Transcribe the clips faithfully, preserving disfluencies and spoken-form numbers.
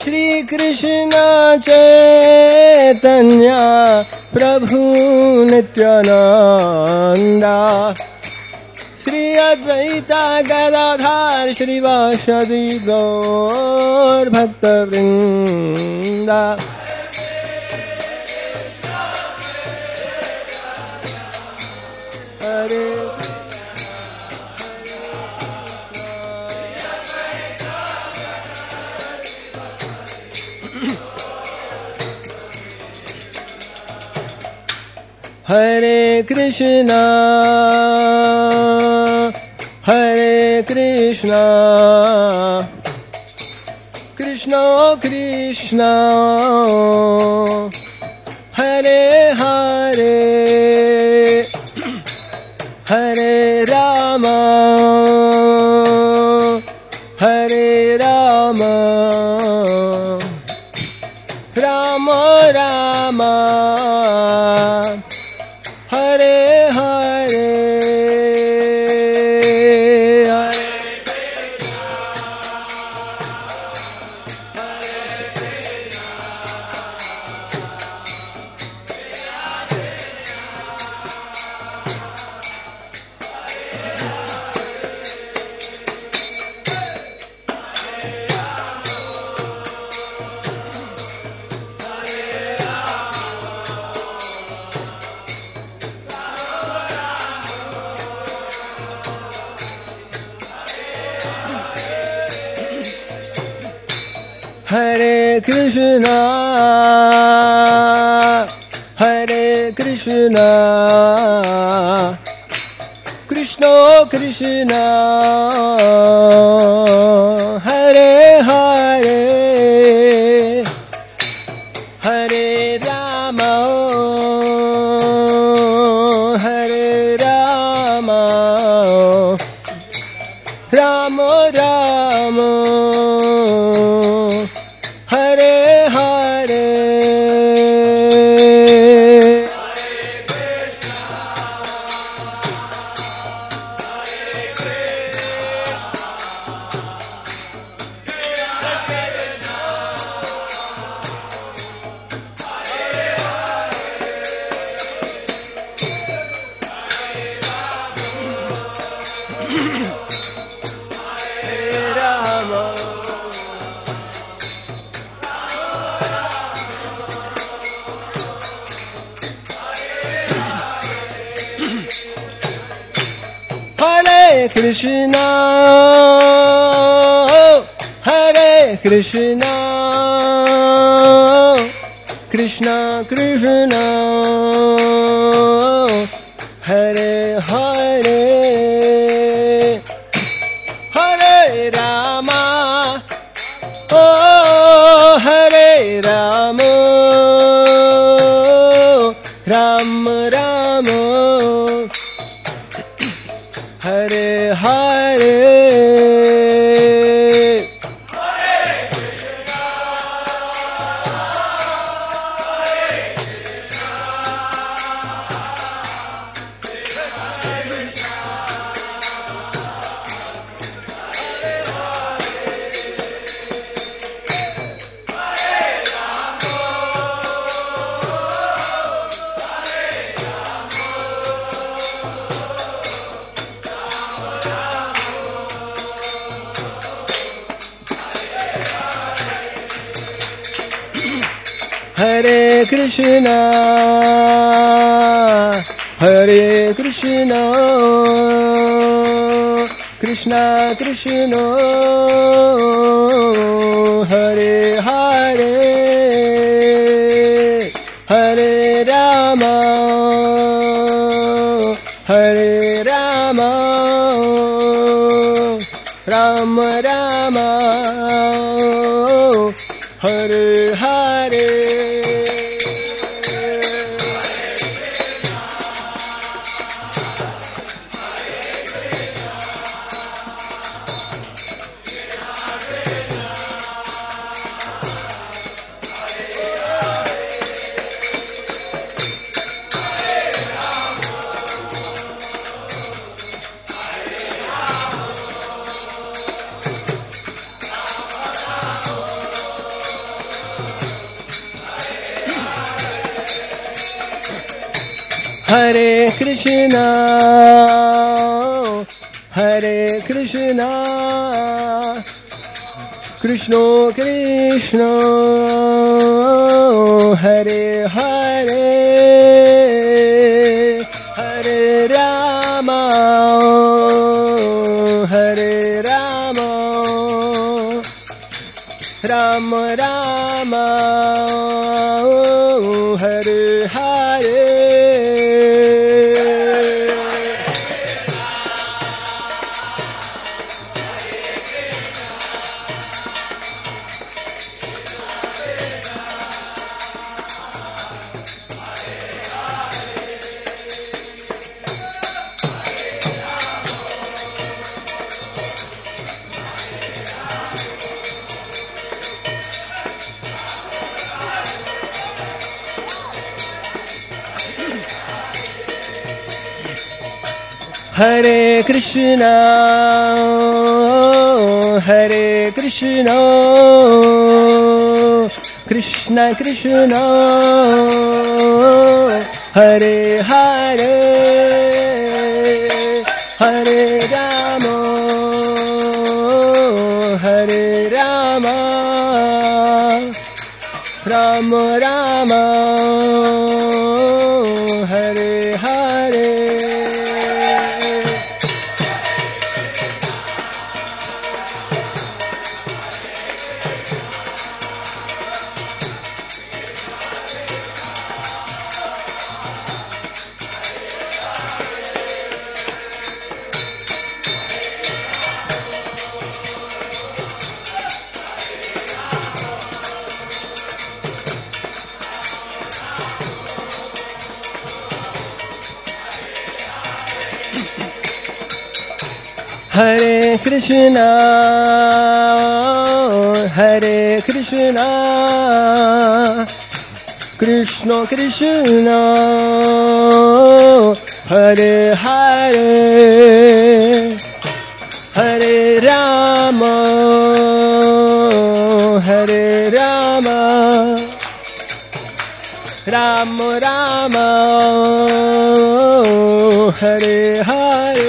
Shri Krishna Chaitanya Prabhu Nityananda Shri Advaita Gadadhar श्रीवासदि Gaur भक्तवृंदा Hare Hare Krishna Hare Krishna Krishna Krishna Hare Hare Hare Ram Hare Ram Ram Ram Hare Hare Hare Krishna Hare Krishna Krishna Krishna Hare Hare Hare Ram Hare Ram Ram Ram Hare Hare Krishna Hare Krishna Krishna Krishna Hare Hare Hare Ram O Hare Ram Ram Ram Hare Hare Hare Krishna Hare Krishna Krishna Krishna Hare Hare Hare Ram Hare Ram Ram Ram Hare Hare Hare Krishna, Hare Krishna, Krishna Krishna, Hare Hare, Hare Rama, Hare Rama, Rama Rama, Hare Hare. Hare Krishna, Hare Krishna, Krishna Krishna, Hare Hare, Hare Rama, Hare Rama, Rama Rama, Hare Hare. Hare Krishna, Hare Krishna, Krishna Krishna, Hare Hare, Hare Rama, Hare Rama, Rama Rama, Hare Hare.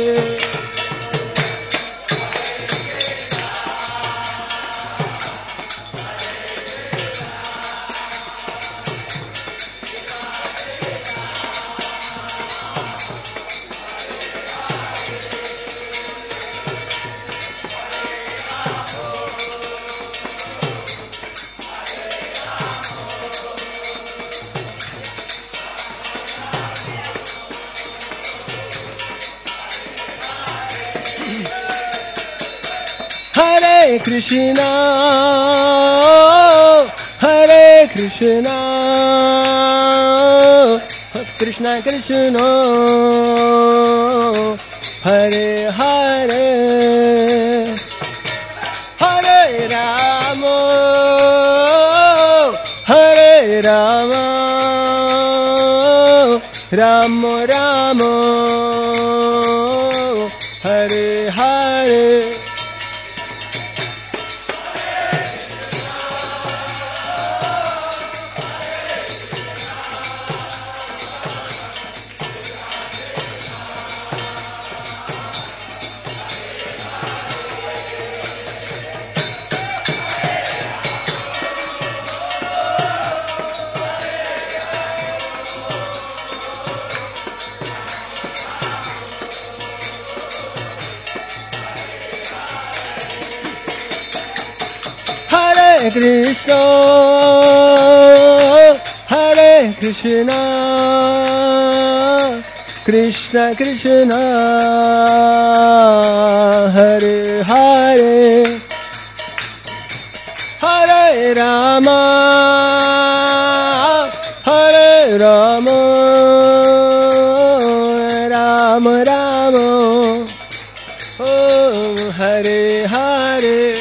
Hare Krishna, Hare Krishna, Krishna Krishna, Hare Hare, Hare Rama, Hare Rama, Rama Rama, Hare Hare. Hare Krishna, Hare Krishna, Krishna Krishna, Hare Hare, Hare Rama, Hare Rama, Rama Rama, Om Hare Hare.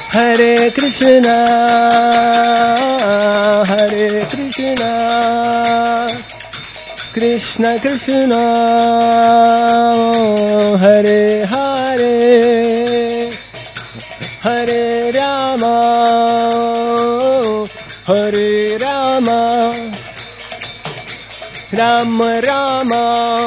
Hare Krishna, Hare Krishna, Krishna Krishna, Hare Hare, Hare Rama, Hare Rama, Rama Rama,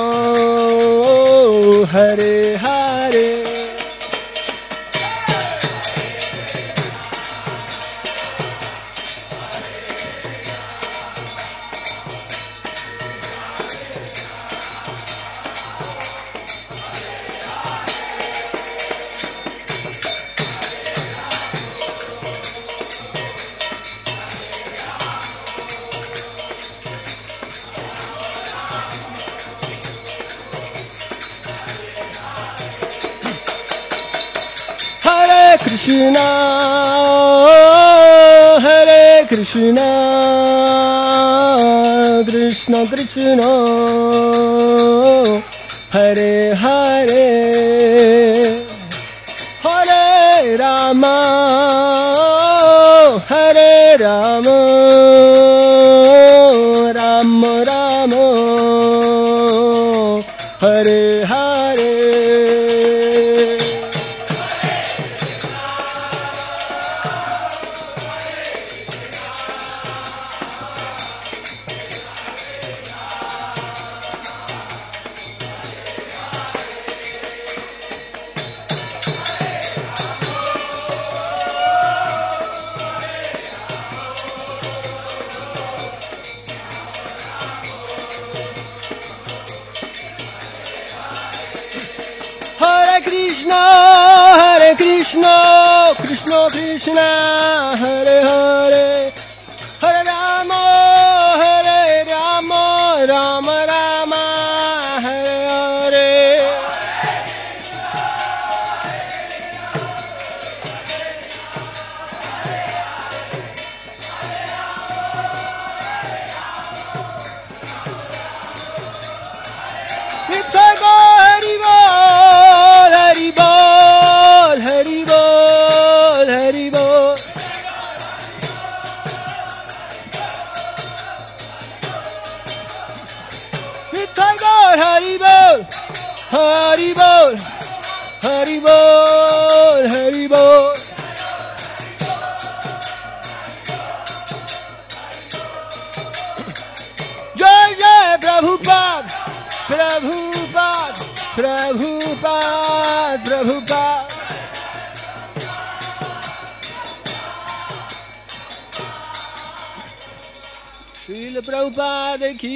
Hare Hare. Hare Krishna, Hare Krishna, Krishna Krishna, Hare Hare, Hare Rama, Hare Rama, Rama Rama, Hare Hare. Hare Krishna, Hare Krishna, Krishna Krishna, Hare Hare, Hare Rama, Hare Rama, Rama Rama, Hare Hare. Nitya Hari Bol, Hari Bol, Hari Bol, Hari Bol. Nitya Hari Bol, Hari Bol, Hari Bol, Hari Bol. Jai Jai Prabhupada, Prabhupada, Prabhupada, Prabhupada. Srila Prabhupada ki